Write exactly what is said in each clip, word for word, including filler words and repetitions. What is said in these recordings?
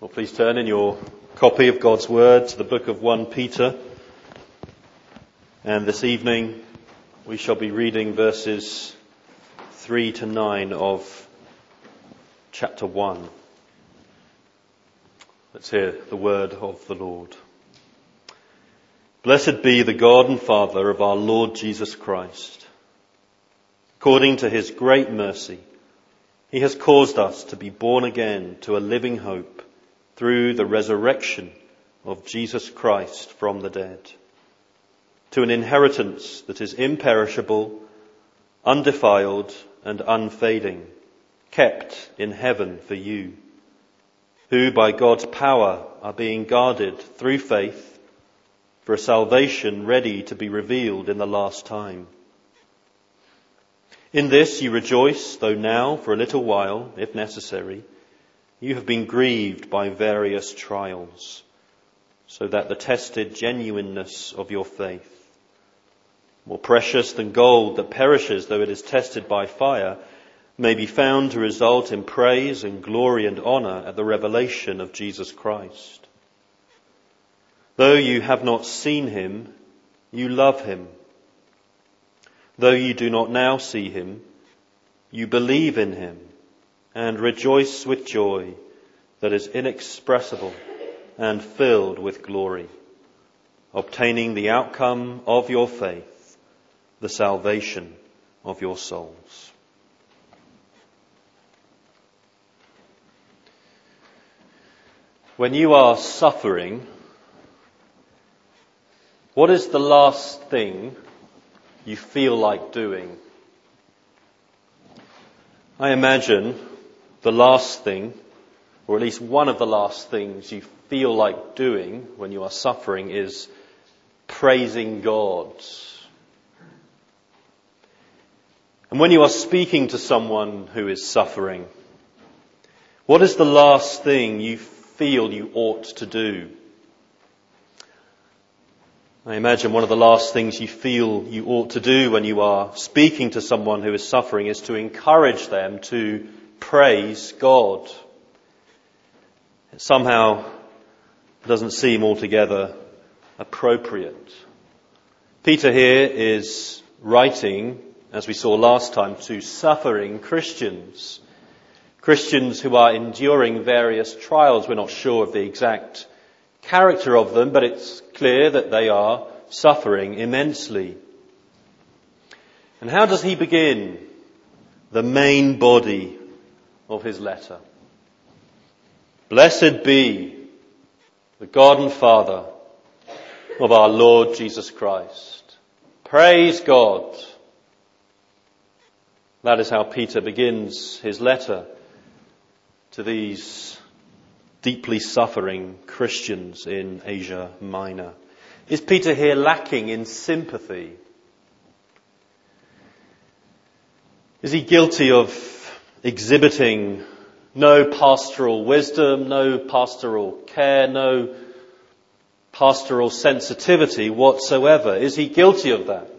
Well, please turn in your copy of God's Word to the book of First Peter. And this evening we shall be reading verses three to nine of chapter one. Let's hear the word of the Lord. Blessed be the God and Father of our Lord Jesus Christ. According to his great mercy, he has caused us to be born again to a living hope through the resurrection of Jesus Christ from the dead, to an inheritance that is imperishable, undefiled and unfading, kept in heaven for you, who by God's power are being guarded through faith for a salvation ready to be revealed in the last time. In this you rejoice, though now for a little while, if necessary, you have been grieved by various trials, so that the tested genuineness of your faith, more precious than gold that perishes though it is tested by fire, may be found to result in praise and glory and honour at the revelation of Jesus Christ. Though you have not seen him, you love him. Though you do not now see him, you believe in him and rejoice with joy that is inexpressible and filled with glory, obtaining the outcome of your faith, the salvation of your souls. When you are suffering, what is the last thing you feel like doing? I imagine the last thing, or at least one of the last things you feel like doing when you are suffering, is praising God. And when you are speaking to someone who is suffering, what is the last thing you feel you ought to do? I imagine one of the last things you feel you ought to do when you are speaking to someone who is suffering is to encourage them to praise God. It somehow doesn't seem altogether appropriate. Peter here is writing, as we saw last time, to suffering Christians. Christians who are enduring various trials. We're not sure of the exact character of them, but it's clear that they are suffering immensely. And how does he begin the main body of his letter? Blessed be the God and Father of our Lord Jesus Christ. Praise God. That is how Peter begins his letter to these deeply suffering Christians in Asia Minor. Is Peter here lacking in sympathy? Is he guilty of exhibiting no pastoral wisdom, no pastoral care, no pastoral sensitivity whatsoever? Is he guilty of that?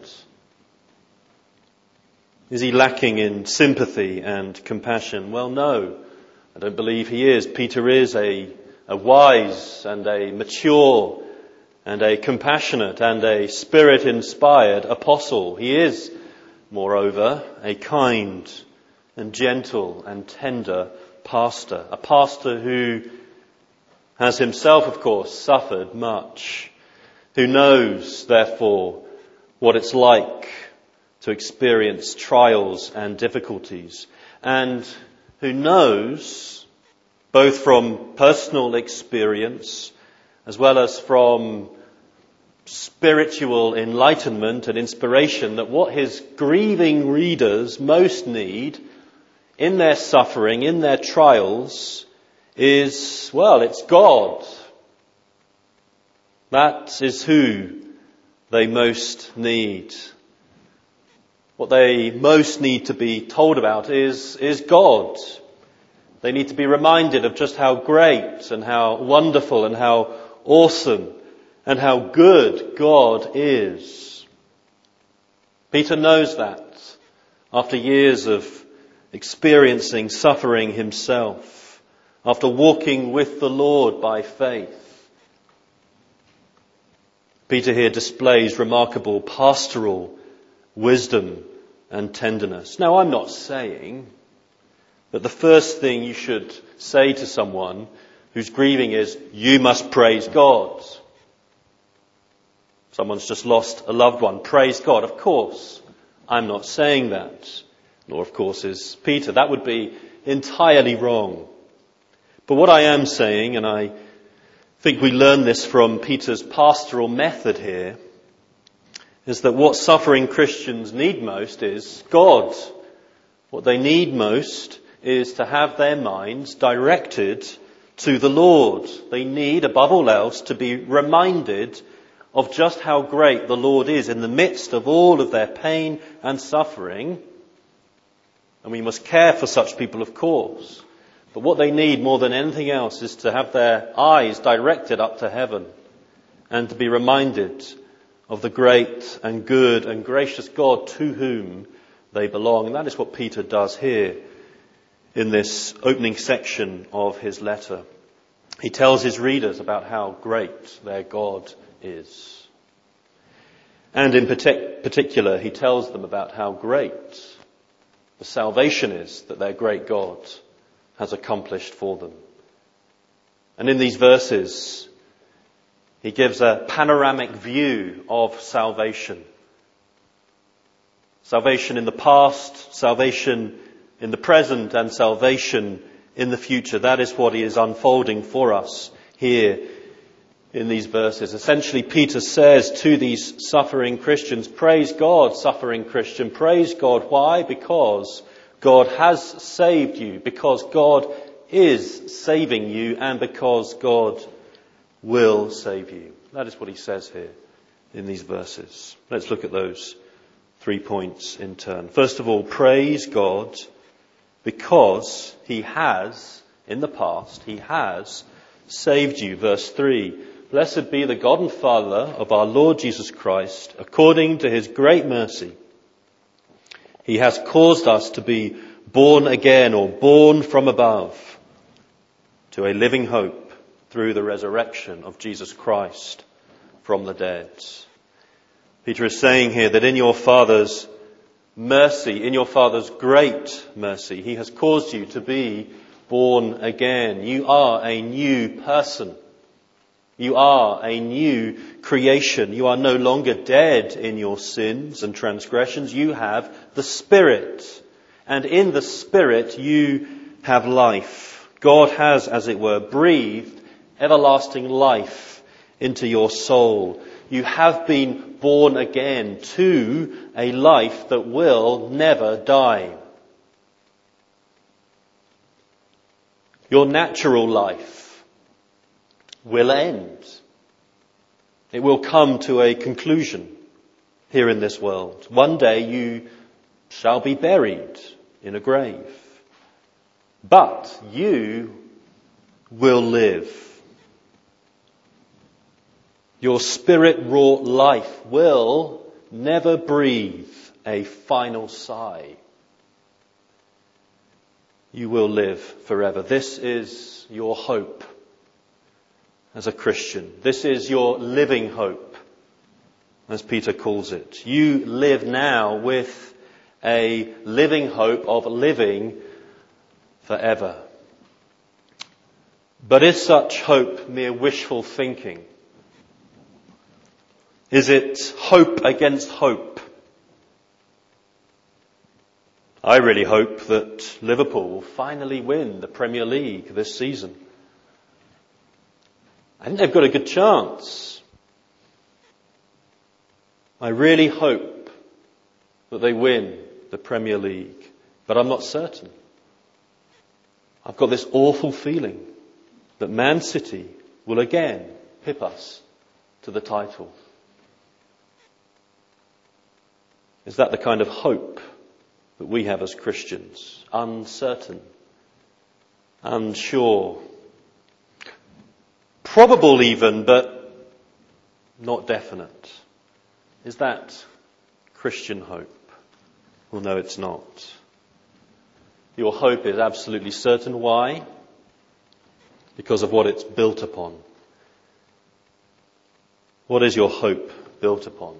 Is he lacking in sympathy and compassion? Well, no, I don't believe he is. Peter is a, a wise and a mature and a compassionate and a spirit-inspired apostle. He is, moreover, a kind and gentle and tender pastor. A pastor who has himself, of course, suffered much. Who knows, therefore, what it's like to experience trials and difficulties. And who knows, both from personal experience as well as from spiritual enlightenment and inspiration, that what his grieving readers most need in their suffering, in their trials, is, well, it's God. That is who they most need. What they most need to be told about is, is God. They need to be reminded of just how great and how wonderful and how awesome and how good God is. Peter knows that after years of experiencing suffering himself. after walking with the Lord by faith. Peter here displays remarkable pastoral wisdom and tenderness. Now, I'm not saying that the first thing you should say to someone who's grieving is, you must praise God. Someone's just lost a loved one. Praise God. Of course, I'm not saying that. Nor, of course, is Peter. That would be entirely wrong. But what I am saying, and I think we learn this from Peter's pastoral method here, is that what suffering Christians need most is God. What they need most is to have their minds directed to the Lord. They need, above all else, to be reminded of just how great the Lord is in the midst of all of their pain and suffering. And we must care for such people, of course. But what they need more than anything else is to have their eyes directed up to heaven and to be reminded of the great and good and gracious God to whom they belong. And that is what Peter does here in this opening section of his letter. He tells his readers about how great their God is. And in particular, he tells them about how great the salvation is that their great God has accomplished for them. And in these verses, he gives a panoramic view of salvation. Salvation in the past, salvation in the present, and salvation in the future. That is what he is unfolding for us here in these verses. Essentially, Peter says to these suffering Christians, praise God, suffering Christian, praise God. Why? Because God has saved you, because God is saving you, and because God will save you. That is what he says here in these verses. Let's look at those three points in turn. First of all, praise God because he has, in the past, he has saved you. Verse three, blessed be the God and Father of our Lord Jesus Christ, according to his great mercy. He has caused us to be born again, or born from above, to a living hope through the resurrection of Jesus Christ from the dead. Peter is saying here that in your Father's mercy, in your Father's great mercy, he has caused you to be born again. You are a new person. You are a new creation. You are no longer dead in your sins and transgressions. You have the Spirit. And in the Spirit you have life. God has, as it were, breathed everlasting life into your soul. You have been born again to a life that will never die. Your natural life will end. It will come to a conclusion here in this world. One day you shall be buried in a grave. But you will live. Your Spirit-wrought life will never breathe a final sigh. You will live forever. This is your hope as a Christian. This is your living hope, as Peter calls it. You live now with a living hope of living forever. But is such hope mere wishful thinking? Is it hope against hope? I really hope that Liverpool will finally win the Premier League this season. I think they've got a good chance. I really hope that they win the Premier League, but I'm not certain. I've got this awful feeling that Man City will again pip us to the title. Is that the kind of hope that we have as Christians? Uncertain, unsure, probable even, but not definite. Is that Christian hope? Well, no, it's not. Your hope is absolutely certain. Why? because of what it's built upon. What is your hope built upon?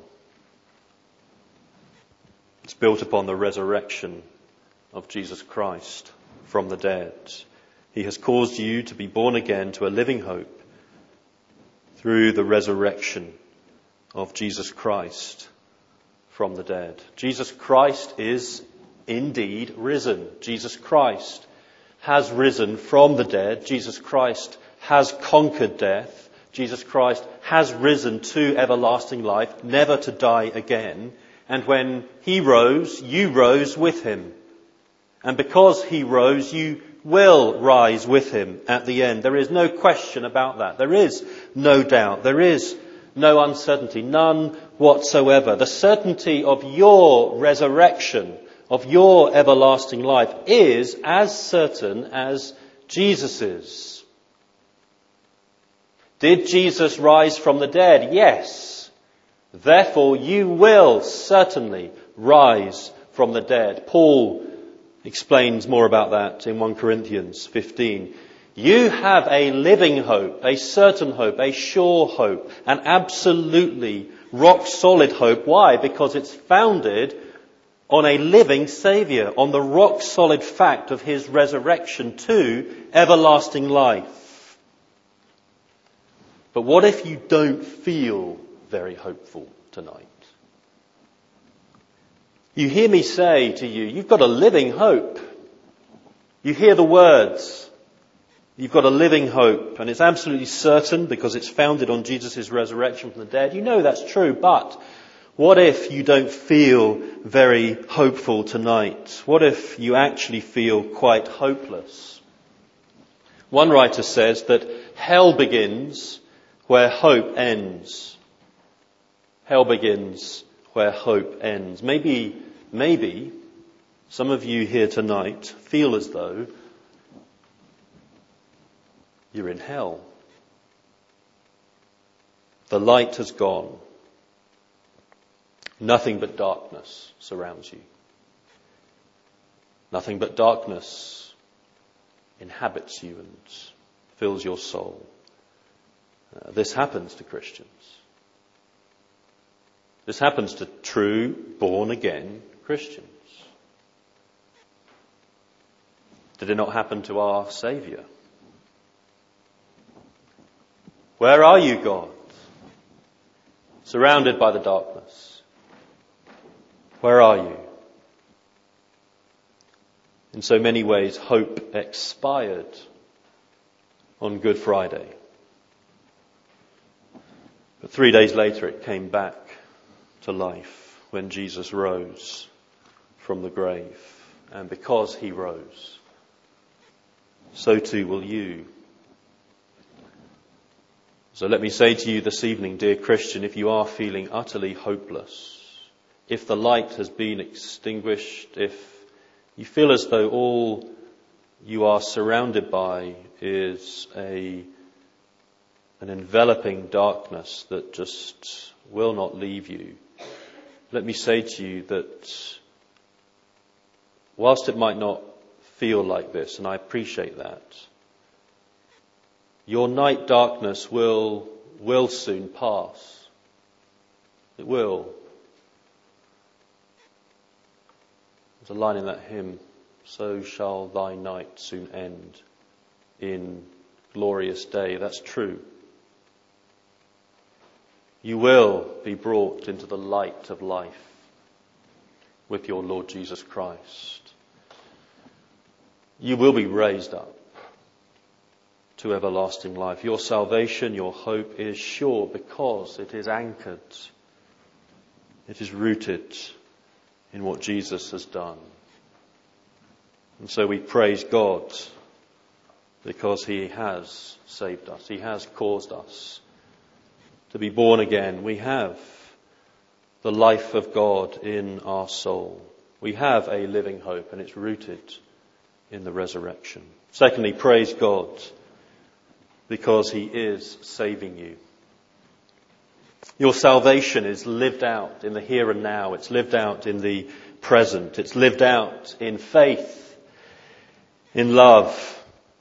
It's built upon the resurrection of Jesus Christ from the dead. He has caused you to be born again to a living hope through the resurrection of Jesus Christ from the dead. Jesus Christ is indeed risen. Jesus Christ has risen from the dead. Jesus Christ has conquered death. Jesus Christ has risen to everlasting life, never to die again. And when he rose, you rose with him. And because he rose, you will rise with him at the end. There is no question about that. There is no doubt. There is no uncertainty, none whatsoever. The certainty of your resurrection, of your everlasting life, is as certain as Jesus's. Did Jesus rise from the dead? Yes. Therefore, you will certainly rise from the dead. Paul explains more about that in First Corinthians fifteen. You have a living hope, a certain hope, a sure hope, an absolutely rock solid hope. Why? Because it's founded on a living Saviour, on the rock solid fact of his resurrection to everlasting life. But what if you don't feel very hopeful tonight? You hear me say to you, you've got a living hope. You hear the words, you've got a living hope, and it's absolutely certain because it's founded on Jesus' resurrection from the dead. You know that's true, but what if you don't feel very hopeful tonight? What if you actually feel quite hopeless? One writer says that hell begins where hope ends. Hell begins where hope ends. Maybe, maybe some of you here tonight feel as though you're in hell. The light has gone. Nothing but darkness surrounds you. Nothing but darkness inhabits you and fills your soul. Uh, this happens to Christians. This happens to true, born-again Christians. Did it not happen to our Saviour? Where are you, God? Surrounded by the darkness. Where are you? In so many ways, hope expired on Good Friday. But three days later it came back to life when Jesus rose from the grave. And because he rose, so too will you. So let me say to you this evening, dear Christian, if you are feeling utterly hopeless, if the light has been extinguished, if you feel as though all you are surrounded by is a an enveloping darkness that just will not leave you, let me say to you that whilst it might not feel like this, and I appreciate that, your night darkness will will soon pass. It will. There's a line in that hymn, so shall thy night soon end in glorious day. That's true. You will be brought into the light of life with your Lord Jesus Christ. You will be raised up to everlasting life. Your salvation, your hope is sure because it is anchored. It is rooted in what Jesus has done. And so we praise God because he has saved us. He has caused us to be born again. We have the life of God in our soul. We have a living hope, and it's rooted in the resurrection. Secondly, praise God because he is saving you. Your salvation is lived out in the here and now. It's lived out in the present. It's lived out in faith, in love,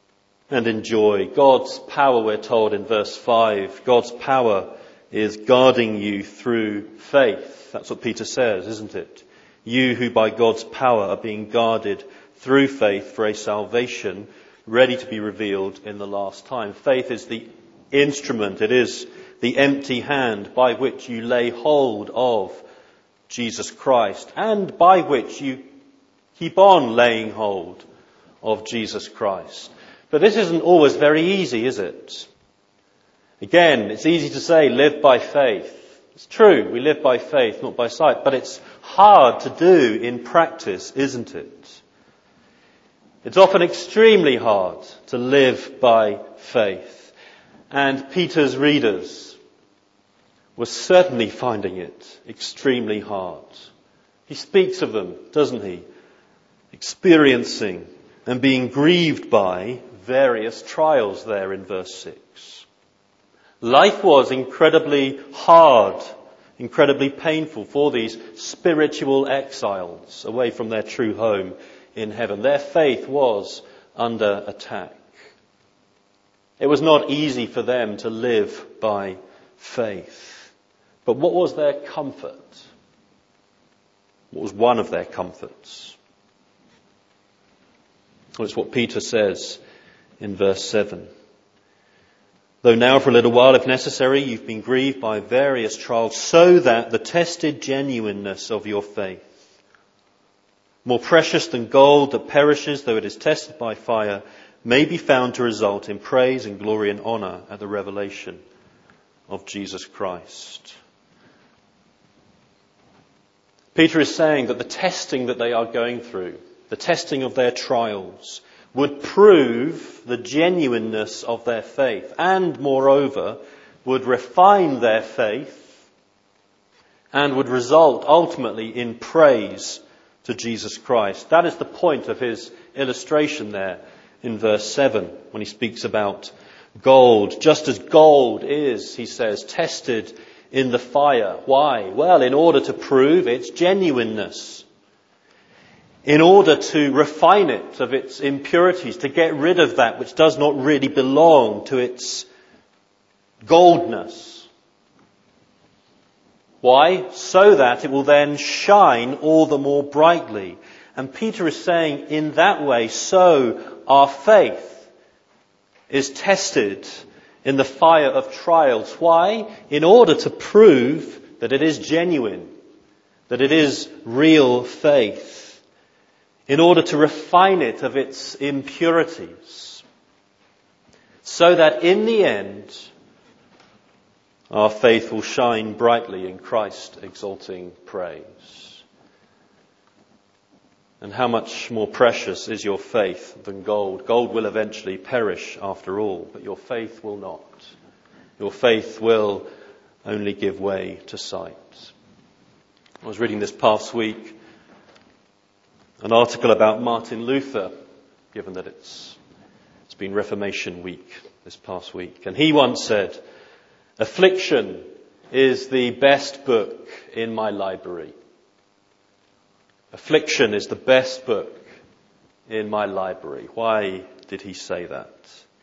and enjoy. God's power, we're told in verse five, God's power is guarding you through faith. That's what Peter says, isn't it? You who by God's power are being guarded through faith for a salvation ready to be revealed in the last time. Faith is the instrument, it is the empty hand by which you lay hold of Jesus Christ and by which you keep on laying hold of Jesus Christ. But this isn't always very easy, is it? Again, it's easy to say live by faith. It's true, we live by faith, not by sight, but it's hard to do in practice, isn't it? It's often extremely hard to live by faith. And Peter's readers were certainly finding it extremely hard. He speaks of them, doesn't he? Experiencing and being grieved by various trials there in verse six. Life was incredibly hard, incredibly painful for these spiritual exiles away from their true home in heaven. Their faith was under attack. It was not easy for them to live by faith. But what was their comfort? What was one of their comforts? Well, it's what Peter says in verse seven. Though now for a little while, if necessary, you've been grieved by various trials, so that the tested genuineness of your faith, more precious than gold that perishes though it is tested by fire, may be found to result in praise and glory and honour at the revelation of Jesus Christ. Peter is saying that the testing that they are going through, the testing of their trials, would prove the genuineness of their faith and, moreover, would refine their faith and would result ultimately in praise to Jesus Christ. That is the point of his illustration there in verse seven when he speaks about gold. Just as gold is, he says, tested in the fire. Why? Well, in order to prove its genuineness. In order to refine it of its impurities, to get rid of that which does not really belong to its goldness. Why? So that it will then shine all the more brightly. And Peter is saying, in that way, so our faith is tested in the fire of trials. Why? In order to prove that it is genuine, that it is real faith. In order to refine it of its impurities, so that in the end our faith will shine brightly in Christ's exalting praise. And how much more precious is your faith than gold? Gold will eventually perish after all, but your faith will not. Your faith will only give way to sight. I was reading this past week an article about Martin Luther, given that it's, it's been Reformation Week this past week. And he once said, "Affliction is the best book in my library." Affliction is the best book in my library. Why did he say that?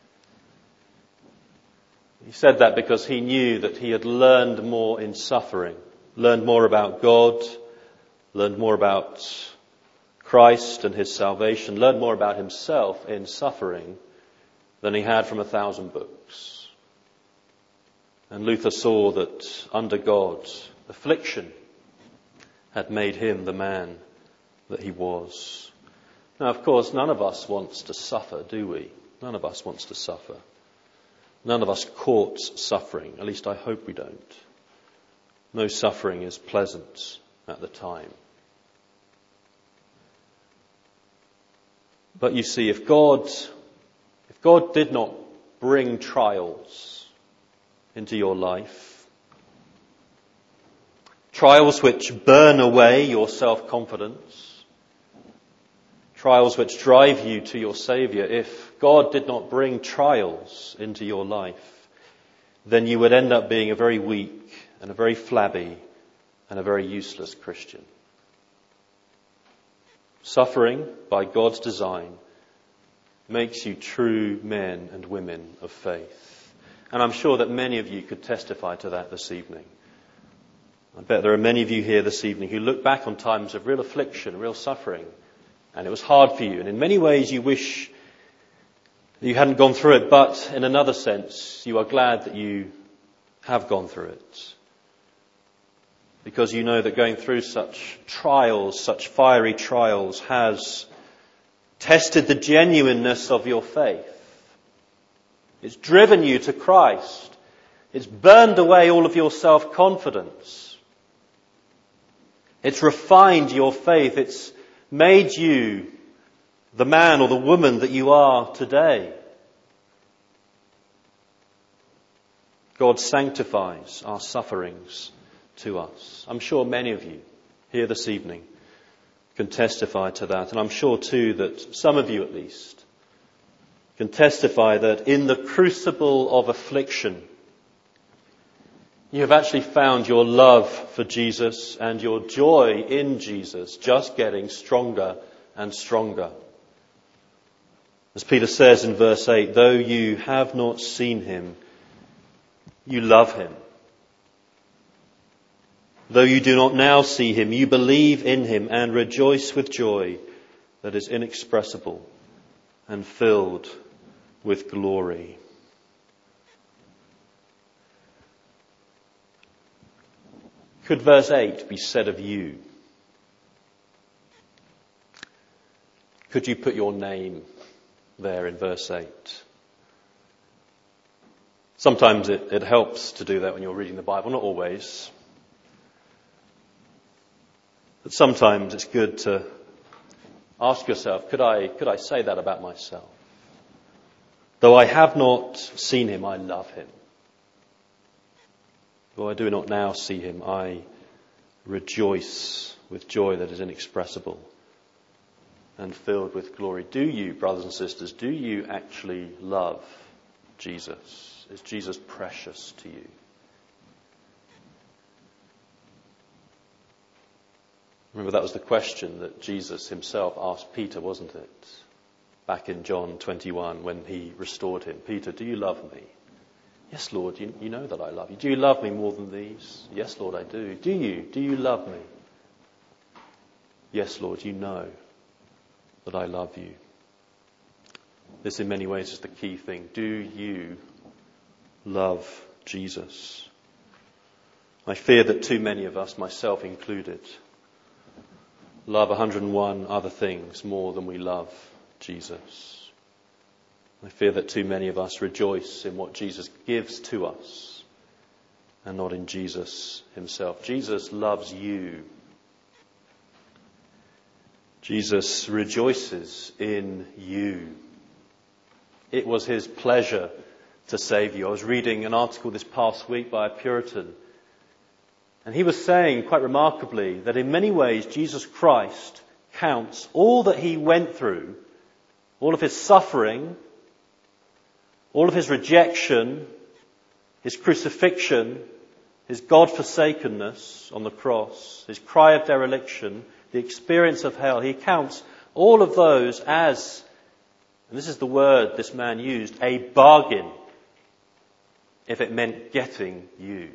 He said that because he knew that he had learned more in suffering, learned more about God, learned more about Christ and his salvation, learned more about himself in suffering than he had from a thousand books. And Luther saw that under God, affliction had made him the man that he was. Now, of course, none of us wants to suffer, do we? None of us wants to suffer. None of us courts suffering. At least I hope we don't. No suffering is pleasant at the time. But you see, if God, if God did not bring trials into your life, trials which burn away your self-confidence, trials which drive you to your Saviour, if God did not bring trials into your life, then you would end up being a very weak and a very flabby and a very useless Christian. Suffering, by God's design, makes you true men and women of faith. And I'm sure that many of you could testify to that this evening. I bet there are many of you here this evening who look back on times of real affliction, real suffering, and it was hard for you. And in many ways you wish that you hadn't gone through it, but in another sense you are glad that you have gone through it. Because you know that going through such trials, such fiery trials, has tested the genuineness of your faith. It's driven you to Christ. It's burned away all of your self-confidence. It's refined your faith. It's made you the man or the woman that you are today. God sanctifies our sufferings to us. I'm sure many of you here this evening can testify to that. And I'm sure too that some of you at least can testify that in the crucible of affliction, you have actually found your love for Jesus and your joy in Jesus just getting stronger and stronger. As Peter says in verse eight, though you have not seen him, you love him. Though you do not now see him, you believe in him and rejoice with joy that is inexpressible and filled with glory. Could verse eight be said of you? Could you put your name there in verse eight? Sometimes it, it helps to do that when you're reading the Bible, not always. But sometimes it's good to ask yourself, could I, could I say that about myself? Though I have not seen him, I love him. Though I do not now see him, I rejoice with joy that is inexpressible and filled with glory. Do you, brothers and sisters, do you actually love Jesus? Is Jesus precious to you? Remember, that was the question that Jesus himself asked Peter, wasn't it? Back in John twenty-one when he restored him. Peter, do you love me? Yes, Lord, you, you know that I love you. Do you love me more than these? Yes, Lord, I do. Do you? Do you love me? Yes, Lord, you know that I love you. This in many ways is the key thing. Do you love Jesus? I fear that too many of us, myself included, love one hundred and one other things more than we love Jesus. I fear that too many of us rejoice in what Jesus gives to us and not in Jesus himself. Jesus loves you. Jesus rejoices in you. It was his pleasure to save you. I was reading an article this past week by a Puritan, and he was saying quite remarkably that in many ways Jesus Christ counts all that he went through, all of his suffering, all of his rejection, his crucifixion, his God-forsakenness on the cross, his cry of dereliction, the experience of hell. He counts all of those as, and this is the word this man used, a bargain, if it meant getting you.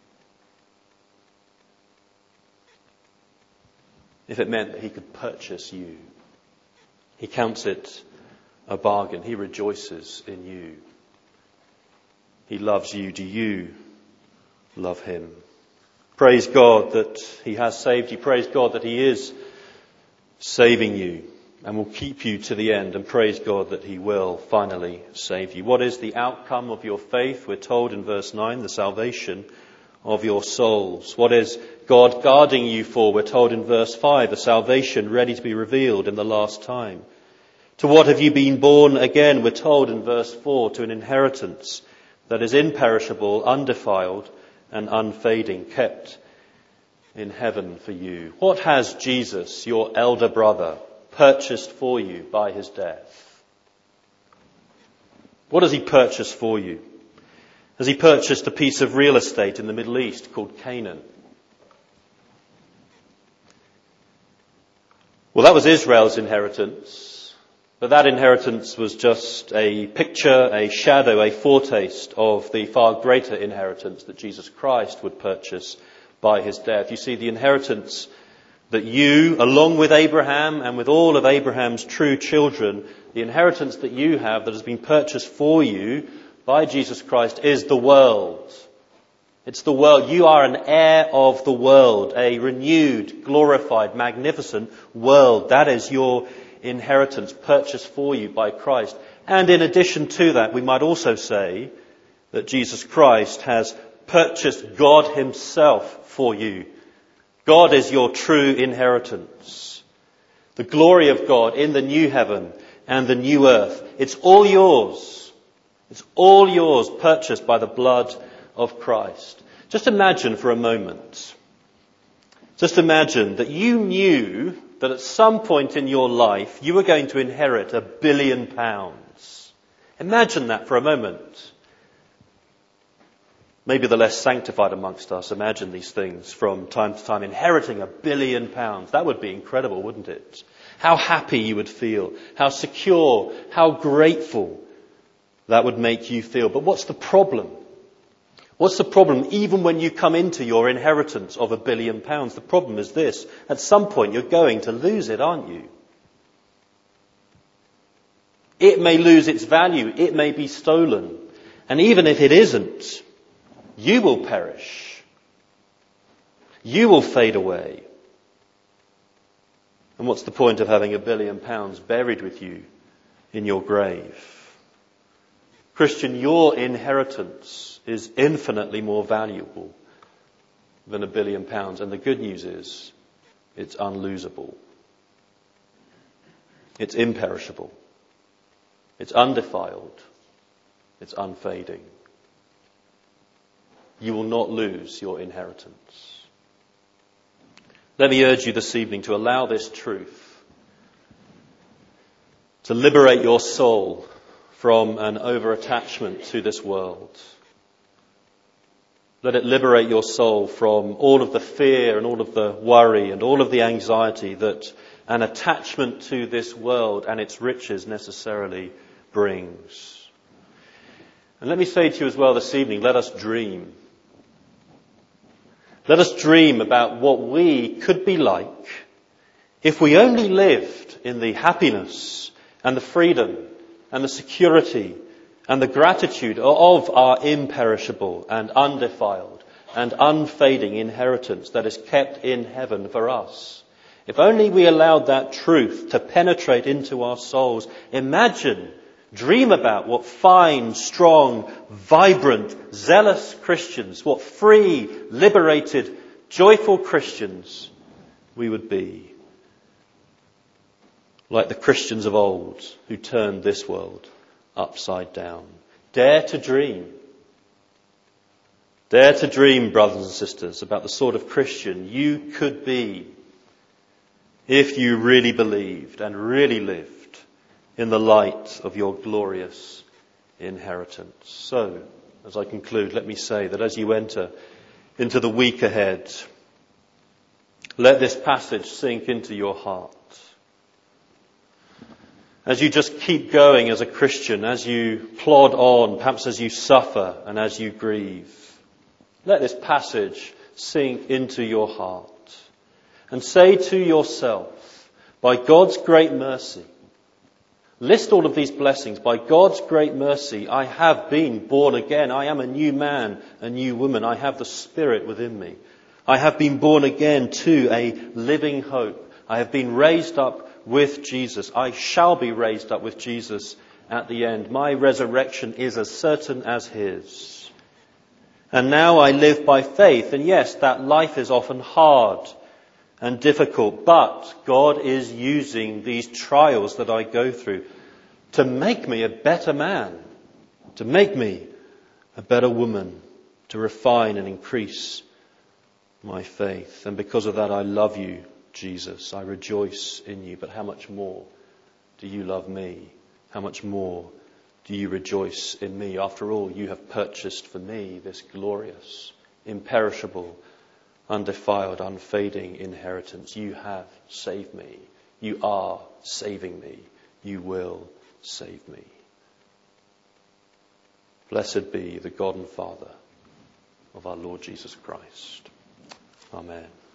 If it meant that he could purchase you. He counts it a bargain. He rejoices in you. He loves you. Do you love him? Praise God that he has saved you. Praise God that he is saving you and will keep you to the end. And praise God that he will finally save you. What is the outcome of your faith? We're told in verse nine, the salvation of your souls. What is God guarding you for? We're told in verse five, the salvation ready to be revealed in the last time. To what have you been born again? We're told in verse four, to an inheritance that is imperishable, undefiled, and unfading, kept in heaven for you. What has Jesus, your elder brother, purchased for you by his death? What has he purchased for you? Has he purchased a piece of real estate in the Middle East called Canaan? Well, that was Israel's inheritance. But that inheritance was just a picture, a shadow, a foretaste of the far greater inheritance that Jesus Christ would purchase by his death. You see, the inheritance that you, along with Abraham and with all of Abraham's true children, the inheritance that you have that has been purchased for you by Jesus Christ is the world. It's the world. You are an heir of the world, a renewed, glorified, magnificent world. That is your inheritance purchased for you by Christ. And in addition to that, we might also say that Jesus Christ has purchased God himself for you. God is your true inheritance. The glory of God in the new heaven and the new earth. It's all yours. It's all yours, purchased by the blood of Christ. Just imagine for a moment. Just imagine that you knew that at some point in your life you were going to inherit a billion pounds. Imagine that for a moment. Maybe the less sanctified amongst us imagine these things from time to time. Inheriting a billion pounds. That would be incredible, wouldn't it? How happy you would feel. How secure. How grateful that would make you feel. But what's the problem? What's the problem even when you come into your inheritance of a billion pounds? The problem is this. At some point you're going to lose it, aren't you? It may lose its value. It may be stolen. And even if it isn't, you will perish. You will fade away. And what's the point of having a billion pounds buried with you in your grave? Christian, your inheritance is infinitely more valuable than a billion pounds. And the good news is, it's unlosable. It's imperishable. It's undefiled. It's unfading. You will not lose your inheritance. Let me urge you this evening to allow this truth to liberate your soul from an over-attachment to this world. Let it liberate your soul from all of the fear and all of the worry and all of the anxiety that an attachment to this world and its riches necessarily brings. And let me say to you as well this evening, let us dream. Let us dream about what we could be like if we only lived in the happiness and the freedom and the security and the gratitude of our imperishable and undefiled and unfading inheritance that is kept in heaven for us. If only we allowed that truth to penetrate into our souls. Imagine, dream about what fine, strong, vibrant, zealous Christians, what free, liberated, joyful Christians we would be. Like the Christians of old who turned this world upside down. Dare to dream. Dare to dream, brothers and sisters, about the sort of Christian you could be if you really believed and really lived in the light of your glorious inheritance. So, as I conclude, let me say that as you enter into the week ahead, let this passage sink into your heart. As you just keep going as a Christian, as you plod on, perhaps as you suffer and as you grieve, let this passage sink into your heart and say to yourself, by God's great mercy, list all of these blessings. By God's great mercy, I have been born again. I am a new man, a new woman. I have the Spirit within me. I have been born again to a living hope. I have been raised up with Jesus. I shall be raised up with Jesus at the end. My resurrection is as certain as his. And now I live by faith. And yes, that life is often hard and difficult, but God is using these trials that I go through to make me a better man, to make me a better woman, to refine and increase my faith. And because of that, I love you, Jesus. I rejoice in you. But how much more do you love me? How much more do you rejoice in me? After all, you have purchased for me this glorious, imperishable, undefiled, unfading inheritance. You have saved me. You are saving me. you will save me. Blessed be the God and Father of our Lord Jesus Christ. Amen.